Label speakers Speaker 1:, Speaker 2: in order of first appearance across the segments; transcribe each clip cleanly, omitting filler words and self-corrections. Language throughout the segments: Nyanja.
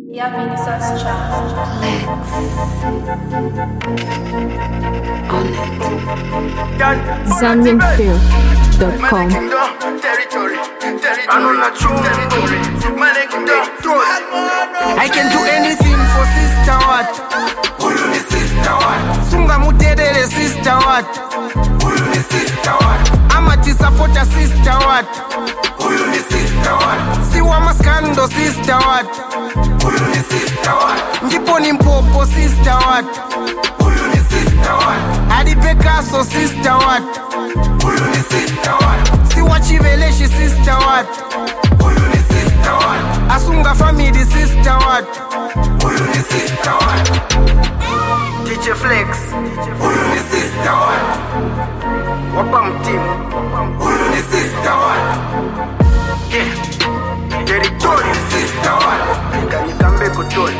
Speaker 1: Ja, Ministers Chance.
Speaker 2: ZambianFilm.com.
Speaker 3: I can do anything for sister what? Sunga mutedere sister what? Amati supporter sister what? Siwa maskando sister what? Ndipo ni mpopo sister what? Adi Picasso sister what? Siwa chiveleshi sister what? Asunga family sister what? DJ Flex sister what? Wapam team sister what? Yeah, territory sister what? Nikambe kutoli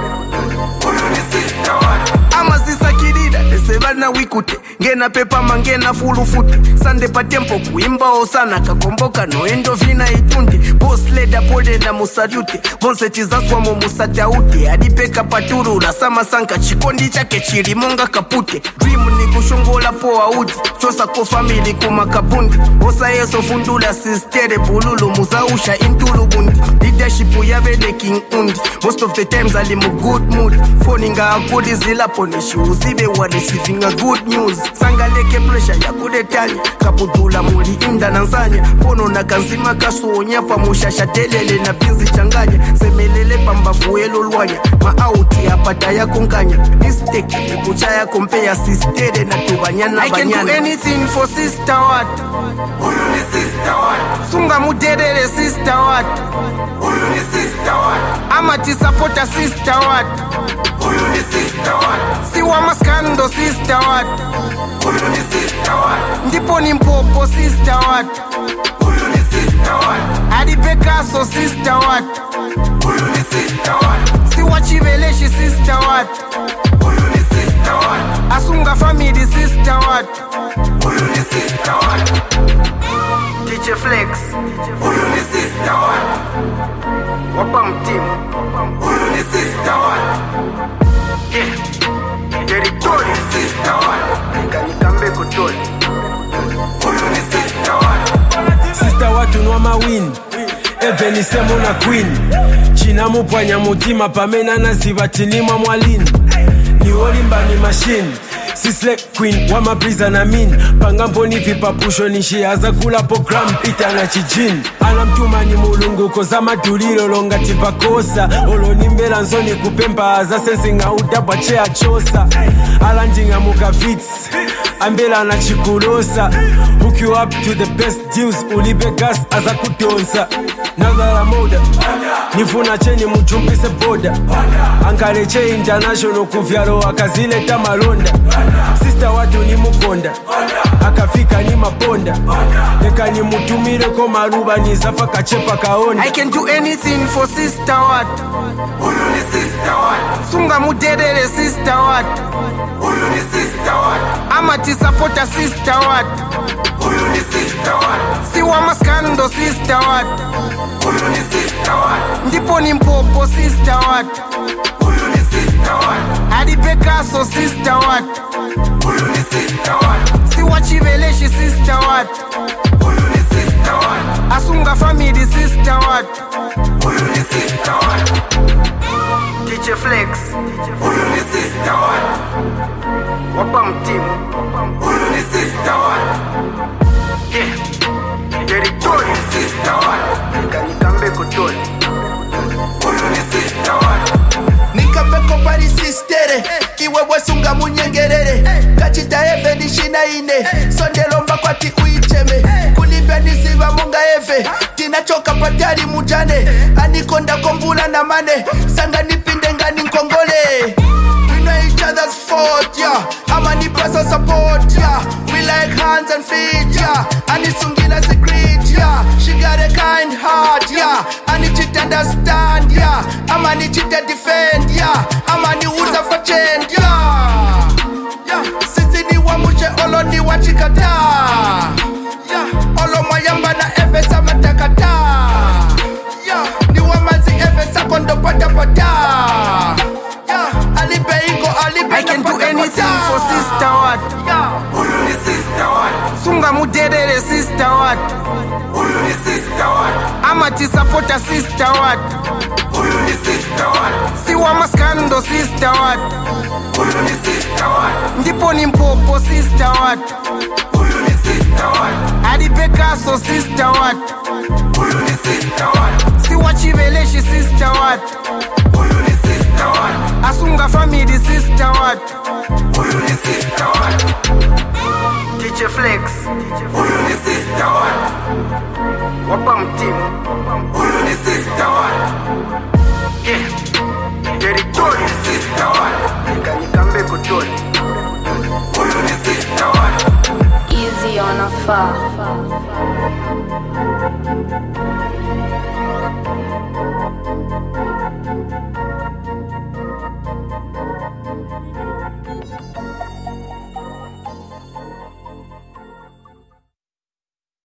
Speaker 3: sister what? Amazisa kidida desebana wikute ngena pepa mangena fulu futi sande pa tempo kuimba osana kakomboka no endo vina itundi boss leda pole na musariute bonse tizaswa mu musatauti adipeka paturu la sama sanka chikondi chake chirimonga kapute dream ni kushongola poa uti chosa ko family kuma kabundi osa yeso fundula sistere bululu muzausha intulu bundi leadership yabe the king undi most of the times ali mu good mood phoninga akudi zila ponishi uzibe wa receiving a good news sangaleke pressure ya kudetanya kaputula muli inda nanzanya pono na kanzima kasonya pamushasha telele na pinzi changanya semelele pambavu elo lwanya maauti apata ya konkanya mistake kuchaya compare sister na tubanyana banyana. I can do anything for sister what? Sister what? Sunga mudedere sister what? Sister what? Amati supporter sister what? Sister what? Siwa maskando sister what? Sister what? Ndipo ni mpopo sister what? Sister what? Adi Picasso sister what? Sister what? Siwa chiveleshi sister what? Sister what? Asunga family sister what? Sister what? DJ Flex sister what? Wapam team sister what? Yeah, territory sister what? Nikambe kutoli sister what?
Speaker 4: Sister what unwa win Eveni semo na queen China mupanya mutima pamena na zivatinima mwalini Ni olimba ni machine Sislek queen wama prisa na min Pangampo ni vipapusho nishi aza kula program ita na chijin Anamtuma ni mulungu koza matulilo longa tipakosa Olo nimbela nzoni kupempa aza sensi nga udabwa chea chosa Alandinga muka vits Ambela na chikulosa Hook you up to the best deals Ulibe gas aza kutonsa Nagala moda Nifuna cheni mchumpise boda Ankareche international kuvyalo akazile tamalonda Sister watu ni mukonda Akafika ni maponda Neka ni mutumire ko maruba ni zafa kachepa kaonda.
Speaker 3: I can do anything for sister what? Sister what? Sunga mudedere sister what? Sister what? Amati supporter sister what? Sister what? Siwa maskando sister what? Sister what? Ndipo ni mpopo sister what? Sister what? Adi Picasso sister what? Sister what? Siwa chiveleshi sister what? Sister what? Asunga family sister what? Sister what? DJ Flex sister what? Wapam team sister what? Yeah, territory sister what? Nikambe kutoli sister what?
Speaker 5: Nikapeko pari sistere Kiwewe sunga munyengerere Kachita eve ni shina ine Sonde lomba kwa ti uicheme Kulibia nisiva munga eve Tinachoka patari mujane Anikonda kombula na mane Sanga nipinde ngani nkongole We know each other's fault, yeah Ama ni person support, yeah We like hands and feet, yeah Anisungila secret, yeah She got a kind heart, yeah Anichit understand, yeah Ama ni chita defend, yeah Ama ni uza for change, yeah Sisi ni wamuche olo ni wachikata Yeah Olo mayamba na eve sa matakata Yeah Ni wamazi eve sa kondo pata pata kota. Alipe iko, alipe
Speaker 3: I can do anything for sister what?
Speaker 5: Huyu ni sister what?
Speaker 3: Sunga muderere sister what?
Speaker 5: Huyu ni sister what?
Speaker 3: Amati supporter sister what?
Speaker 5: Huyu ni sister what?
Speaker 3: Siwa maskando sister what?
Speaker 5: Huyu ni sister what?
Speaker 3: Ndipo ni mpopo sister what?
Speaker 5: Huyu ni sister what?
Speaker 3: Adipekaso sister what?
Speaker 5: Huyu ni sister what?
Speaker 3: Siwa chiveleshi sister what?
Speaker 5: Huyu ni sister what?
Speaker 3: Asunga family sister what?
Speaker 5: Huyu ni sister what?
Speaker 3: DJ Flex
Speaker 5: Huyu ni sister what?
Speaker 3: wapa mtimu
Speaker 5: Huyu ni sister what?
Speaker 3: territory
Speaker 5: Sister what?
Speaker 3: nikambe kutoni.
Speaker 5: Huyu ni sister what?
Speaker 1: Easy on a far.